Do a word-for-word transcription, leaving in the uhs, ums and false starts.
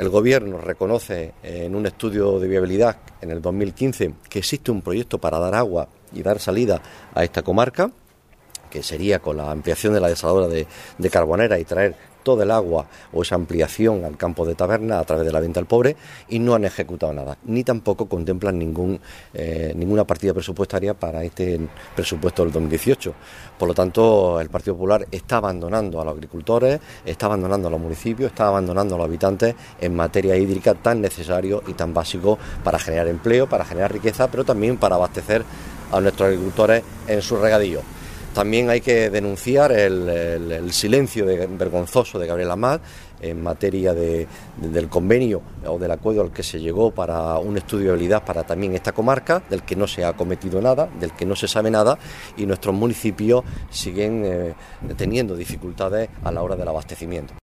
El Gobierno reconoce en un estudio de viabilidad en el dos mil quince que existe un proyecto para dar agua y dar salida a esta comarca, que sería con la ampliación de la desaladora de, de Carbonera y traer todo el agua o esa ampliación al campo de Taberna a través de la venta al pobre, y no han ejecutado nada, ni tampoco contemplan ningún eh, ninguna partida presupuestaria para este presupuesto del dos mil dieciocho. Por lo tanto, el Partido Popular está abandonando a los agricultores, está abandonando a los municipios, está abandonando a los habitantes en materia hídrica tan necesario y tan básico para generar empleo, para generar riqueza, pero también para abastecer a nuestros agricultores en sus regadíos. También hay que denunciar el, el, el silencio de, vergonzoso de Gabriel Amat en materia de, de, del convenio o del acuerdo al que se llegó para un estudio de viabilidad para también esta comarca, del que no se ha cometido nada, del que no se sabe nada, y nuestros municipios siguen eh, teniendo dificultades a la hora del abastecimiento.